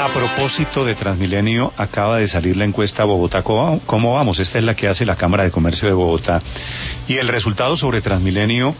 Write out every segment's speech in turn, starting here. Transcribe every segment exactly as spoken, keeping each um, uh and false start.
A propósito de Transmilenio, acaba de salir la encuesta Bogotá, ¿cómo vamos? Esta es la que hace la Cámara de Comercio de Bogotá. Y el resultado sobre Transmilenio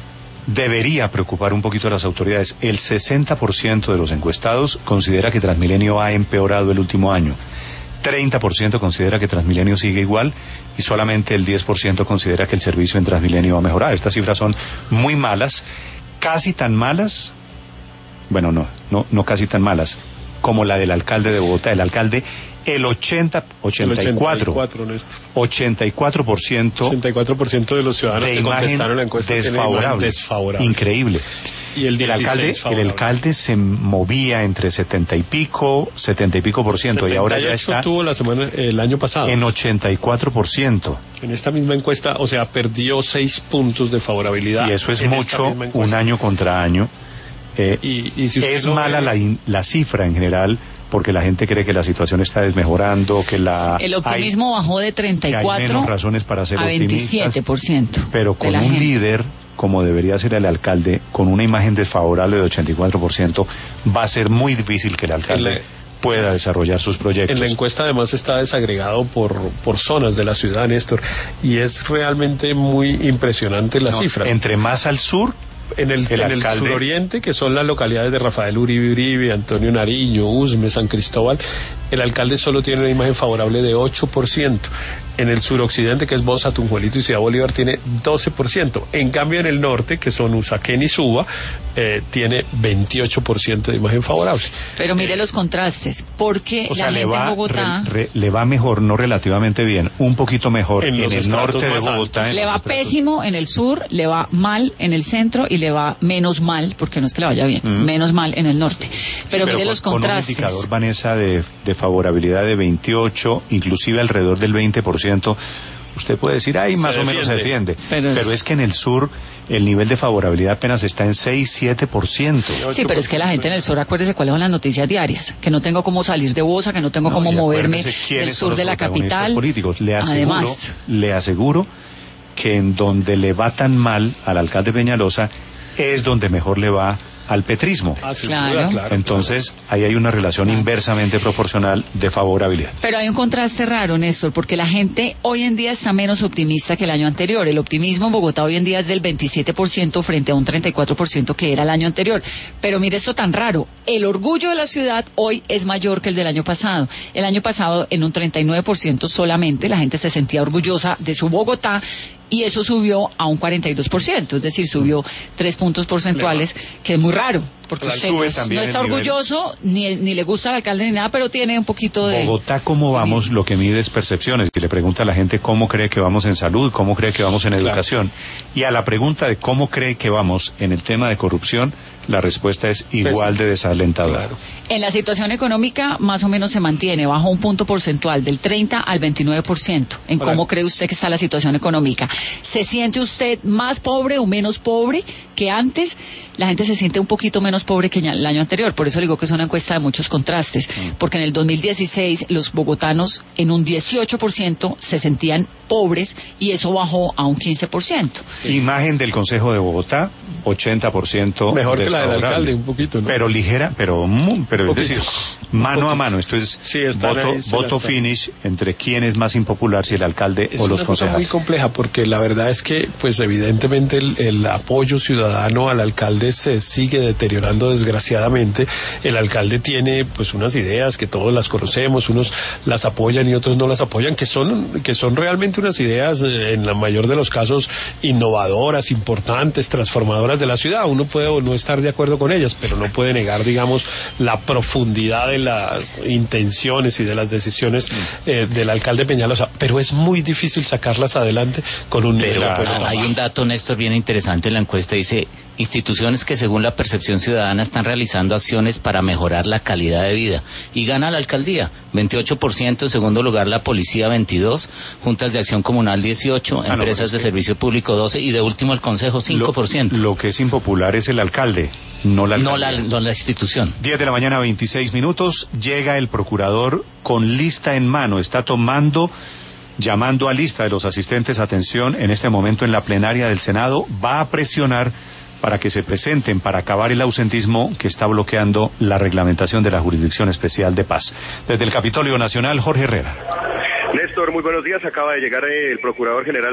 debería preocupar un poquito a las autoridades. El sesenta por ciento de los encuestados considera que Transmilenio ha empeorado el último año. treinta por ciento considera que Transmilenio sigue igual y solamente el diez por ciento considera que el servicio en Transmilenio ha mejorado. Estas cifras son muy malas, casi tan malas, bueno, no, no, no casi tan malas, como la del alcalde de Bogotá. El alcalde, el ochenta, ochenta y cuatro, ochenta y cuatro por ciento, ochenta y cuatro por ciento de los ciudadanos de que contestaron la encuesta desfavorable, desfavorable. Increíble. Y el, el alcalde, el alcalde se movía entre setenta y pico, setenta y pico por ciento, y ahora ya está. Tuvo la semana, el año pasado. En ochenta y cuatro por ciento. En esta misma encuesta, o sea, perdió seis puntos de favorabilidad. Y eso es mucho, un año contra año. Eh, y, y si es mala ve... la, in, la cifra en general, porque la gente cree que la situación está desmejorando, que la el optimismo hay, bajó de treinta y cuatro que hay menos razones para ser a veintisiete por ciento. Pero con un gente. líder como debería ser el alcalde, con una imagen desfavorable de ochenta y cuatro por ciento, va a ser muy difícil que el alcalde el, pueda desarrollar sus proyectos. En la encuesta además está desagregado por, por zonas de la ciudad, Néstor, y es realmente muy impresionante las no, cifras. Entre más al sur, En el, el, en el suroriente, que son las localidades de Rafael Uribe Uribe, Antonio Nariño, Usme, San Cristóbal, el alcalde solo tiene una imagen favorable de ocho por ciento. En el suroccidente, que es Bosa, Tunjuelito y Ciudad Bolívar, tiene doce por ciento. En cambio, en el norte, que son Usaquén y Suba, eh, tiene veintiocho por ciento de imagen favorable. Pero mire eh, los contrastes, porque o sea, la le gente va, en Bogotá... Re, re, le va mejor, no relativamente bien, un poquito mejor en, en el norte de Bogotá. Le va pésimo en el sur, le va mal en el centro y le va menos mal, porque no es que le vaya bien, mm. menos mal en el norte. Pero, sí, pero mire con, los contrastes. Con un indicador, Vanessa, de, de favorabilidad de veintiocho, inclusive alrededor del veinte por ciento, usted puede decir, ay, más se o defiende. menos se defiende. Pero, pero es... es que en el sur el nivel de favorabilidad apenas está en seis, siete por ciento. Sí, pero es que la gente en el sur, acuérdese cuáles son las noticias diarias, que no tengo cómo salir de Bosa, que no tengo no, cómo moverme del sur de la capital. Políticos. Le aseguro, Además, le aseguro que en donde le va tan mal al alcalde Peñalosa es donde mejor le va al petrismo. Ah, sí, claro. claro. Entonces, claro. ahí hay una relación claro. inversamente proporcional de favorabilidad. Pero hay un contraste raro, Néstor, porque la gente hoy en día está menos optimista que el año anterior. El optimismo en Bogotá hoy en día es del veintisiete por ciento frente a un treinta y cuatro por ciento que era el año anterior. Pero mire esto tan raro. El orgullo de la ciudad hoy es mayor que el del año pasado. El año pasado, en un treinta y nueve por ciento solamente, la gente se sentía orgullosa de su Bogotá, y eso subió a un cuarenta y dos por ciento, es decir, subió tres puntos porcentuales, que es muy raro, porque usted no, no está orgulloso, ni, ni le gusta al alcalde ni nada, pero tiene un poquito de... Bogotá, ¿cómo vamos? Lo que mide es percepciones, y le pregunta a la gente cómo cree que vamos en salud, cómo cree que vamos en claro. educación, y a la pregunta de cómo cree que vamos en el tema de corrupción, la respuesta es igual de desalentadora. Claro. En la situación económica, más o menos se mantiene, bajó un punto porcentual, del treinta al veintinueve por ciento, en Hola. cómo cree usted que está la situación económica. ¿Se siente usted más pobre o menos pobre que antes? La gente se siente un poquito menos pobre que el año anterior, por eso le digo que es una encuesta de muchos contrastes, mm. porque en el dos mil dieciséis los bogotanos en un dieciocho por ciento se sentían pobres y eso bajó a un quince por ciento. Imagen del Consejo de Bogotá, ochenta por ciento mejor que la del alcalde, un poquito, ¿no? Pero ligera, pero, pero es decir, mano a mano, esto es sí, voto, ahí, voto finish entre quién es más impopular, si el alcalde es o los concejales. Es una cosa muy compleja, porque la verdad es que, pues evidentemente el, el apoyo ciudadano al alcalde se sigue deteriorando desgraciadamente. El alcalde tiene pues unas ideas que todos las conocemos, unos las apoyan y otros no las apoyan, que son que son realmente unas ideas eh, en la mayor de los casos innovadoras, importantes, transformadoras de la ciudad. Uno puede o no estar de acuerdo con ellas, pero no puede negar, digamos, la profundidad de las intenciones y de las decisiones eh, del alcalde Peñalosa, pero es muy difícil sacarlas adelante con un pero claro, hay un dato, Néstor, bien interesante en la encuesta, dice instituciones que según la percepción ciudadana están realizando acciones para mejorar la calidad de vida, y gana la alcaldía veintiocho por ciento, en segundo lugar la policía veintidós por ciento, juntas de acción comunal dieciocho por ciento, ah, empresas no, es de que... servicio público doce por ciento y de último el consejo cinco por ciento. Lo, lo que es impopular es el alcalde, no la no la, no la institución. diez de la mañana, veintiséis minutos, llega el procurador con lista en mano, está tomando, llamando a lista de los asistentes, atención, en este momento en la plenaria del Senado, va a presionar para que se presenten para acabar el ausentismo que está bloqueando la reglamentación de la Jurisdicción Especial de Paz. Desde el Capitolio Nacional, Jorge Herrera. Néstor, muy buenos días. Acaba de llegar el Procurador General